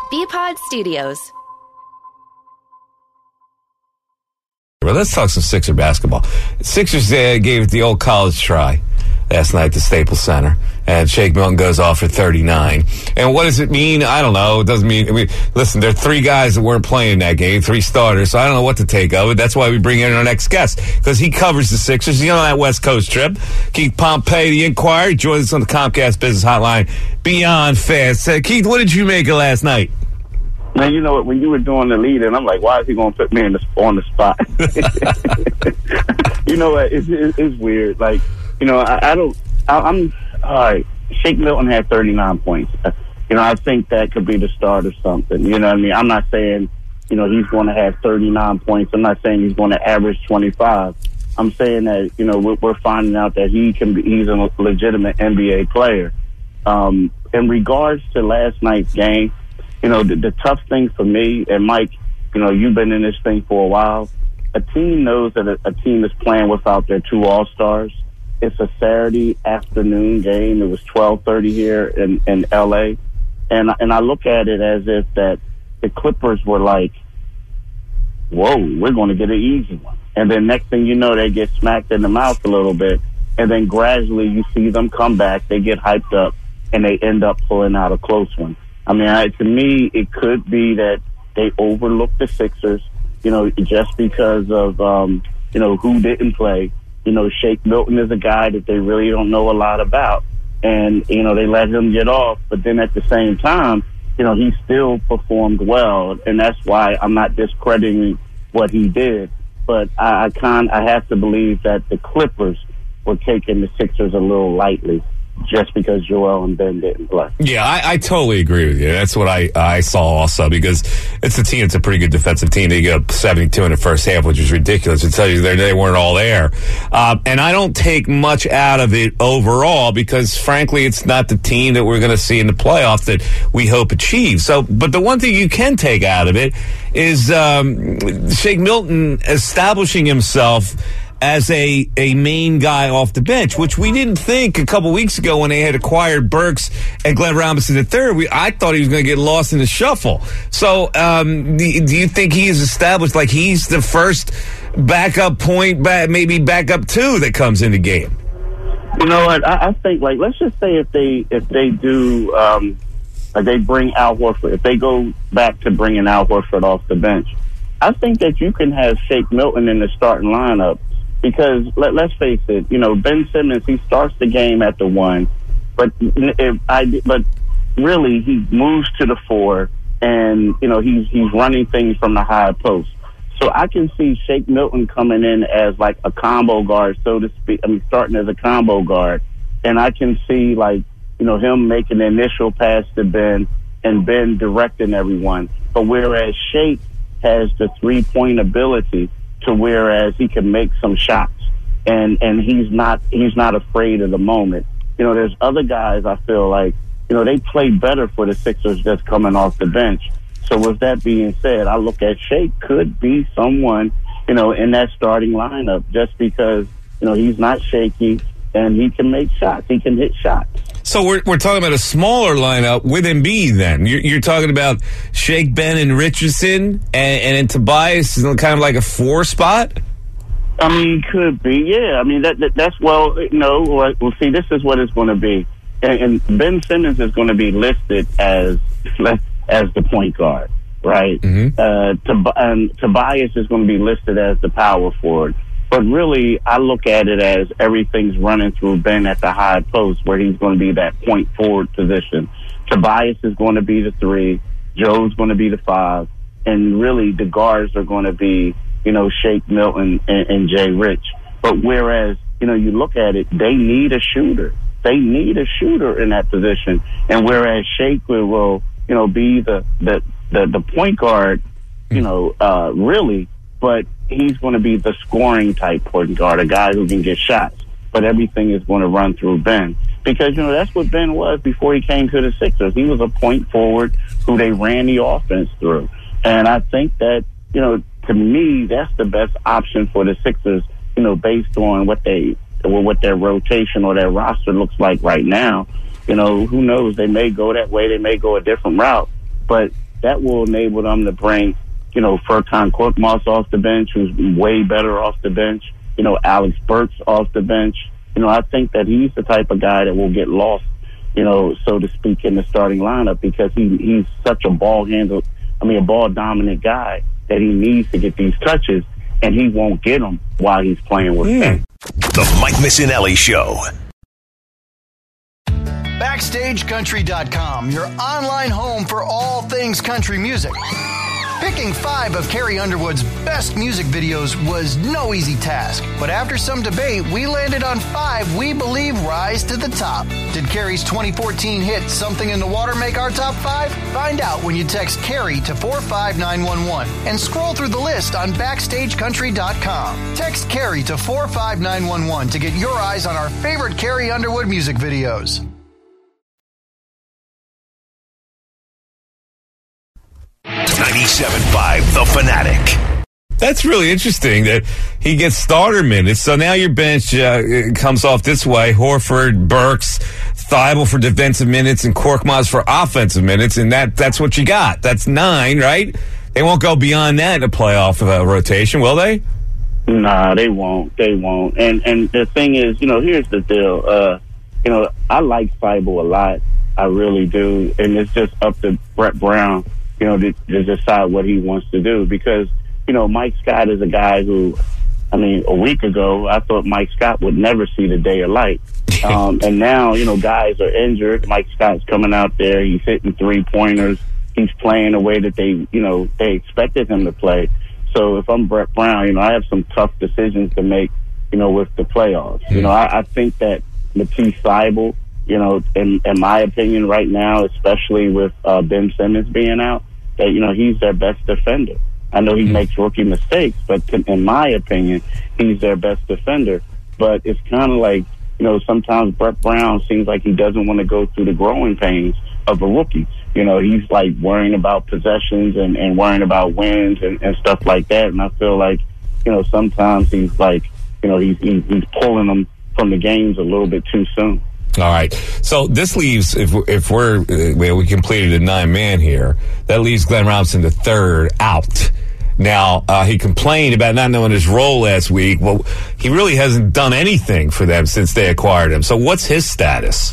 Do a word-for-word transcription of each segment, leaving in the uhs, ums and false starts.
B-Pod Studios. Well, let's talk some Sixer basketball. Sixers uh, gave it the old college try last night at the Staples Center, and Shake Milton goes off for thirty-nine. And what does it mean? I don't know. It doesn't mean, I mean, listen, there are three guys that weren't playing in that game, three starters, so I don't know what to take of it. That's why we bring in our next guest, because he covers the Sixers. He's on that West Coast trip. Keith Pompey, the Inquirer, joins us on the Comcast Business Hotline. Beyond fast. Uh, Keith, what did you make of last night? Man, you know what? When you were doing the lead, and I'm like, why is he going to put me in the, on the spot? You know what? It's, it's, it's weird. Like, you know, I, I don't. I, I'm all right. Shake Milton had thirty-nine points. You know, I think that could be the start of something. You know what I mean? I'm not saying, you know, he's going to have thirty-nine points. I'm not saying he's going to average twenty-five. I'm saying that, you know, we're, we're finding out that he can be. He's a legitimate N B A player. Um, in regards to last night's game. You know, the, the tough thing for me, and Mike, you know, you've been in this thing for a while. A team knows that a, a team is playing without their two All-Stars. It's a Saturday afternoon game. It was twelve thirty here in, in L A. And, and I look at it as if that the Clippers were like, whoa, we're going to get an easy one. And then next thing you know, they get smacked in the mouth a little bit. And then gradually you see them come back. They get hyped up, and they end up pulling out a close one. I mean, I, to me, it could be that they overlooked the Sixers, you know, just because of, um, you know, who didn't play. You know, Shake Milton is a guy that they really don't know a lot about. And, you know, they let him get off. But then at the same time, you know, he still performed well. And that's why I'm not discrediting what he did. But I, I, con- I have to believe that the Clippers were taking the Sixers a little lightly, just because Joel and Ben didn't play. Yeah, I, I totally agree with you. That's what I, I saw also, because it's a team, it's a pretty good defensive team. They get up seventy-two in the first half, which is ridiculous. It tells you they, they weren't all there. Uh, and I don't take much out of it overall, because frankly, it's not the team that we're going to see in the playoffs that we hope achieves. So, but the one thing you can take out of it is um, Shake Milton establishing himself as a, a main guy off the bench, which we didn't think a couple weeks ago when they had acquired Burks and Glenn Robinson the third. We, I thought he was going to get lost in the shuffle. So um, do, do you think he is established, like he's the first backup point, back, maybe backup two that comes in the game? You know what? I, I think, like, let's just say if they if they do, um, like they bring Al Horford, if they go back to bringing Al Horford off the bench, I think that you can have Shake Milton in the starting lineup. Because let, let's face it, you know, Ben Simmons, he starts the game at the one, but if I, but really he moves to the four, and you know he's he's running things from the high post. So I can see Shake Milton coming in as like a combo guard, so to speak. I mean, starting as a combo guard, and I can see like you know him making the initial pass to Ben, and Ben directing everyone. But whereas Shake has the three point ability, to whereas he can make some shots, and and he's not he's not afraid of the moment. You know, there's other guys I feel like, you know, they play better for the Sixers just coming off the bench. So with that being said, I look at Shake could be someone, you know, in that starting lineup just because, you know, he's not shaky and he can make shots. He can hit shots. So we're we're talking about a smaller lineup with Embiid then. You're, you're talking about Shake, Ben, and Richardson, and, and then Tobias is kind of like a four spot? I mean, could be, yeah. I mean, that, that that's, well, you know, well, see, this is what it's going to be. And, and Ben Simmons is going to be listed as as the point guard, right? Mm-hmm. Uh, Tob- and Tobias is going to be listed as the power forward. But really, I look at it as everything's running through Ben at the high post, where he's going to be that point forward position. Tobias is going to be the three. Joe's going to be the five. And really, the guards are going to be, you know, Shake Milton and, and Jay Rich. But whereas, you know, you look at it, they need a shooter. They need a shooter in that position. And whereas Shake will, you know, be the, the, the, the point guard, you know, uh, really, but he's going to be the scoring type point guard, a guy who can get shots. But everything is going to run through Ben. Because, you know, that's what Ben was before he came to the Sixers. He was a point forward who they ran the offense through. And I think that, you know, to me, that's the best option for the Sixers, you know, based on what they, or what their rotation or their roster looks like right now. You know, who knows? They may go that way. They may go a different route. But that will enable them to bring, you know, Furkan Korkmaz off the bench, who's way better off the bench. You know, Alex Burks off the bench. You know, I think that he's the type of guy that will get lost, you know, so to speak, in the starting lineup because he he's such a ball handle, I mean, a ball dominant guy that he needs to get these touches, and he won't get them while he's playing with mm. them. The Mike Missanelli Show. Backstage Country dot com, your online home for all things country music. Picking five of Carrie Underwood's best music videos was no easy task, but after some debate, we landed on five we believe rise to the top. Did Carrie's twenty fourteen hit Something in the Water make our top five? Find out when you text Carrie to four five nine one one and scroll through the list on Backstage Country dot com. Text Carrie to four five nine one one to get your eyes on our favorite Carrie Underwood music videos. ninety-seven point five The Fanatic. That's really interesting that he gets starter minutes. So now your bench uh, comes off this way. Horford, Burks, Thibault for defensive minutes, and Korkmaz for offensive minutes. And that that's what you got. That's nine, right? They won't go beyond that in a playoff uh, rotation, will they? Nah, they won't. They won't. And and the thing is, you know, here's the deal. Uh, you know, I like Thibault a lot. I really do. And it's just up to Brett Brown, you know, to, to decide what he wants to do. Because, you know, Mike Scott is a guy who, I mean, a week ago, I thought Mike Scott would never see the day of light. Um, and now, you know, guys are injured. Mike Scott's coming out there. He's hitting three-pointers. He's playing the way that they, you know, they expected him to play. So if I'm Brett Brown, you know, I have some tough decisions to make, you know, with the playoffs. Mm-hmm. You know, I, I think that Matisse Thybulle, you know, in, in my opinion right now, especially with uh, Ben Simmons being out, that, you know, he's their best defender. I know he mm-hmm. makes rookie mistakes, but to, in my opinion, he's their best defender. But it's kind of like, you know, sometimes Brett Brown seems like he doesn't want to go through the growing pains of a rookie. You know, he's like worrying about possessions and, and worrying about wins and, and stuff like that. And I feel like, you know, sometimes he's like, you know, he's, he's, he's pulling them from the games a little bit too soon. All right. So this leaves, if if we're, uh, well, we completed a nine-man here, that leaves Glenn Robinson the third out. Now, uh, he complained about not knowing his role last week. Well, he really hasn't done anything for them since they acquired him. So what's his status?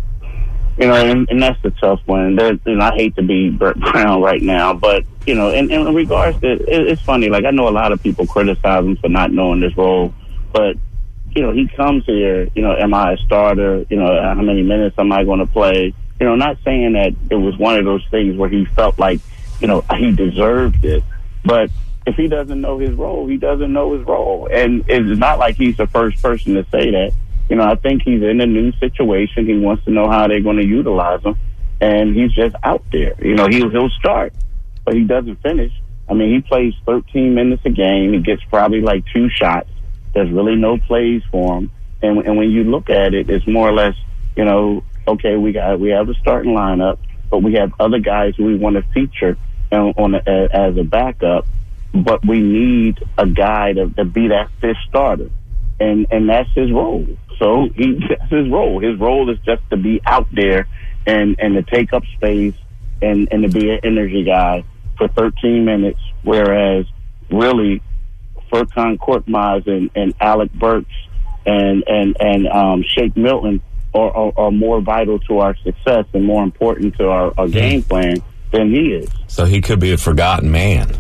You know, and, and that's the tough one. There, and I hate to be Brett Brown right now, but, you know, in, in regards to, it, it's funny. Like, I know a lot of people criticize him for not knowing his role, but, you know, he comes here, you know, am I a starter? You know, how many minutes am I going to play? You know, not saying that it was one of those things where he felt like, you know, he deserved it. But if he doesn't know his role, he doesn't know his role. And it's not like he's the first person to say that. You know, I think he's in a new situation. He wants to know how they're going to utilize him. And he's just out there. You know, he'll, he'll start, but he doesn't finish. I mean, he plays thirteen minutes a game. He gets probably like two shots. There's really no plays for him. And, and when you look at it, it's more or less, you know, okay, we got we have a starting lineup, but we have other guys who we want to feature on, on a, as a backup. But we need a guy to, to be that fifth starter. And and that's his role. So he that's his role. His role is just to be out there and, and to take up space and, and to be an energy guy for thirteen minutes, whereas really Furkan Korkmaz and, and Alec Burks and and, and um, Shake Milton are, are, are more vital to our success and more important to our, our game plan than he is. So he could be a forgotten man.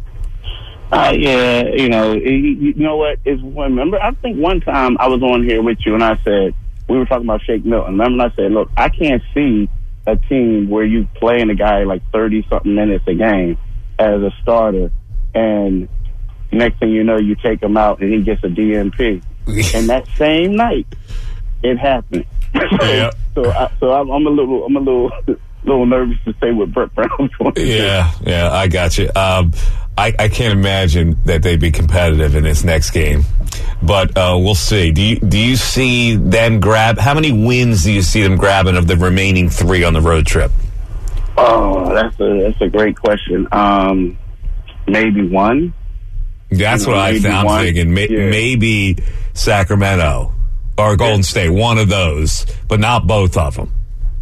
Uh, yeah, you know, you, you know what? Is remember? I think one time I was on here with you, and I said we were talking about Shake Milton. Remember, and I said, look, I can't see a team where you playing a guy like thirty something minutes a game as a starter, and next thing you know, you take him out and he gets a D M P. And that same night, it happened. so, yeah. so, I, so I'm, I'm a little, I'm a little, little nervous to say what Brett Brown's going to do. Yeah, yeah, I got you. Um, I, I can't imagine that they'd be competitive in this next game, but uh, we'll see. Do you do you see them grab? How many wins do you see them grabbing of the remaining three on the road trip? Oh, that's a that's a great question. Um, maybe one. That's you know, what I th- I'm one. thinking. Ma- yeah. Maybe Sacramento or Golden yeah. State, one of those, but not both of them.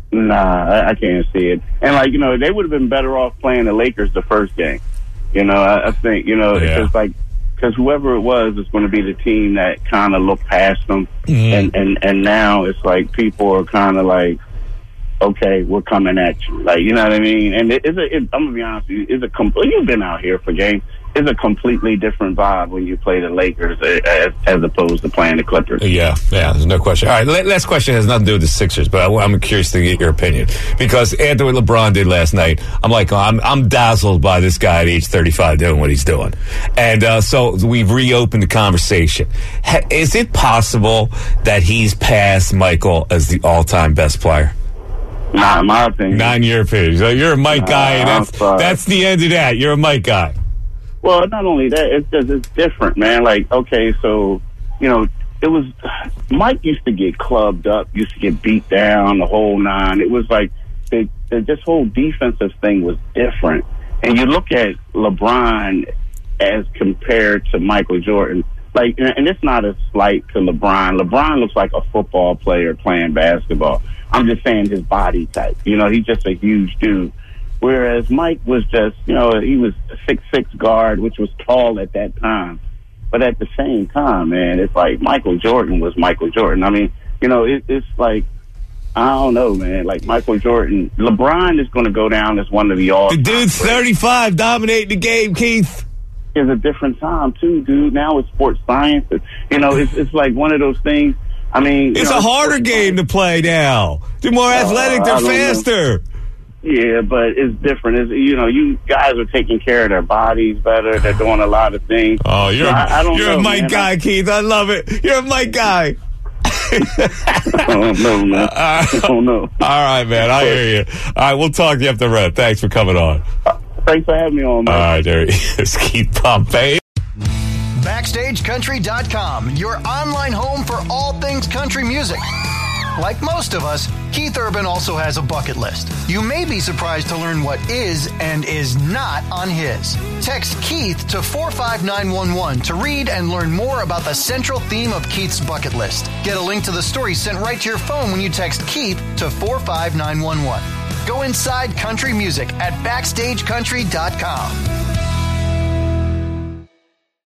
Nah, I, I can't see it. And, like, you know, they would have been better off playing the Lakers the first game. You know, I, I think, you know, yeah. it's like, because whoever it was is going to be the team that kind of looked past them. Mm-hmm. And, and, and now it's like people are kind of like, okay, we're coming at you. Like, you know what I mean? And it, it's a, it, I'm going to be honest with you, it's a complete, you've been out here for games. It's a completely different vibe when you play the Lakers as, as opposed to playing the Clippers. Yeah, yeah, there's no question. All right, last question has nothing to do with the Sixers, but I'm curious to get your opinion. Because after what LeBron did last night, I'm like, oh, I'm, I'm dazzled by this guy at age thirty-five doing what he's doing. And uh, so we've reopened the conversation. Ha- is it possible that he's passed Michael as the all-time best player? Not in my opinion. Not in your opinion. So you're a Mike guy, and that's, that's the end of that. You're a Mike guy. Well, not only that, it's just, it's different, man. Like, okay, so, you know, it was, Mike used to get clubbed up, used to get beat down, the whole nine. It was like, the, the, this whole defensive thing was different. And you look at LeBron as compared to Michael Jordan, like, and it's not a slight to LeBron. LeBron looks like a football player playing basketball. I'm just saying his body type. You know, he's just a huge dude. Whereas Mike was just, you know, he was a six six guard, which was tall at that time. But at the same time, man, it's like Michael Jordan was Michael Jordan. I mean, you know, it, it's like, I don't know, man. Like Michael Jordan, LeBron is going to go down as one of the all. The dude's thirty-five, dominating the game, Keith. It's a different time, too, dude. Now it's sports science. It's, you know, it's, it's like one of those things. I mean, it's you know, a harder game to play now. They're more athletic, uh, they're faster. Know. Yeah, but it's different. It's, you know, you guys are taking care of their bodies better. They're doing a lot of things. Oh, you're, so I, I don't you're know, a Mike man. guy, Keith. I love it. You're a Mike guy. I don't know, man. Uh, I don't know. All right, man. I hear you. All right, we'll talk to you after the red. Thanks for coming on. Uh, thanks for having me on, man. All right, there he is. Keith Pompey. Backstage Country dot com, your online home for all things country music. Like most of us, Keith Urban also has a bucket list. You may be surprised to learn what is and is not on his. Text Keith to four five nine one one to read and learn more about the central theme of Keith's bucket list. Get a link to the story sent right to your phone when you text Keith to four five nine one one. Go inside country music at Backstage Country dot com.